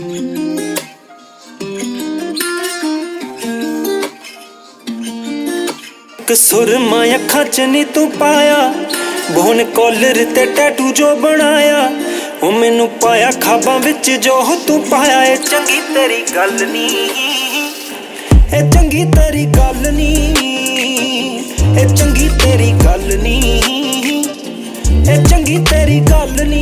सुरमा अखां च नी तू पाया बोन कॉलर ते टैटू जो बनाया ओ मैनू पाया खाबां विच जो तू पाया। ए चंगी तेरी गल नी, ए चंगी तेरी गल नी, ए चंगी तेरी गल नी, ए चंगी तेरी गल नी।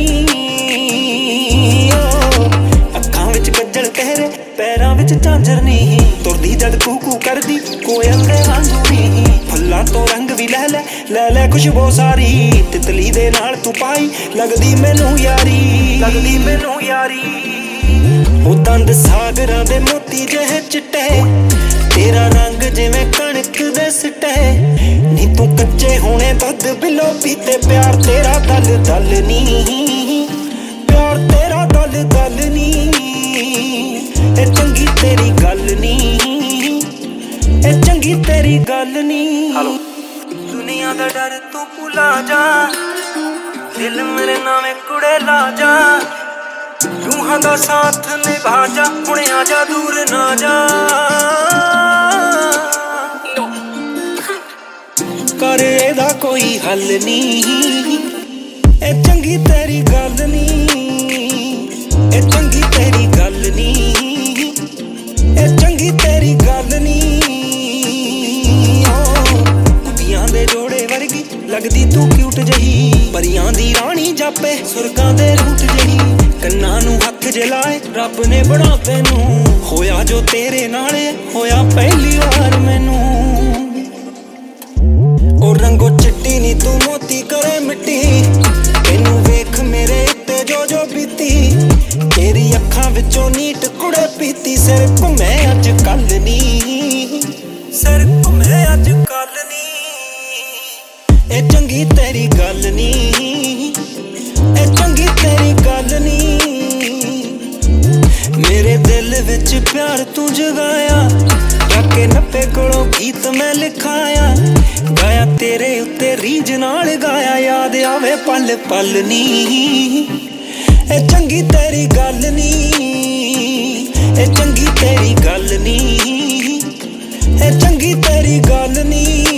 अखां विच गज्जल तेरे पैरां विच झांजर नी, तुरदी जद कू करदी कोयल दे वांगू नी। फुल्लां तो रंग भी लै लै लै लै खुशबू सारी, तितली दे नाल तू पाई लगदी मैनू यारी, लगदी मैनू यारी। ओ दंद सागरां दे मोती जेहे चिट्टे, तेरा रंग जिवें कणक दे सिट्टे। नी तू कच्चे होने दुध बिलो पीते, प्यार तेरा दल दल नी, प्यार तेरा दल दल नी। ए चंगी तेरी गल नी, ए चंगी तेरी गल नी। दुनिया दा डर तू भुला जा, दिल मेरे नामे कुड़े ला जा। रूहां दा साथ निभा जा, हुणे आ जा दूर ना जा। कर एदा कोई हल नी, ए चंगी तेरी गल नी, ए चंगी तेरी गल नी, ए चंगी तेरी गल नी। कुड़ियां दे जोड़े वर्गी लगदी तू क्यूट जही, परियां दी रानी जापे सुरगां दे रूट जही। कन्नां नू हत्थ जे लाए रब ने बना तैनू, होया जो तेरे नाले होया पहली वार मैनू। ओ रंगो चिट्टी नी तू मोती करे मिट्टी, तैनू वेख मेरे उत्ते जो जो बीती। तेरी अखां विचों नीट कुड़े पीती, सिर घुमे अज कल नी, सिर घुमे अज कल नी। ए चंगी तेरी गल नी, ए चंगी तेरी गल नी। मेरे दिल विच प्यार तू जगाया, जाके नब्बे कोलों गीत मैं लिखाया। गाया तेरे उत्ते रीज नाल गाया, याद आवे पल पल नी। ए चंगी तेरी गल नी, ए चंगी तेरी गल नी, ए चंगी तेरी गल नी।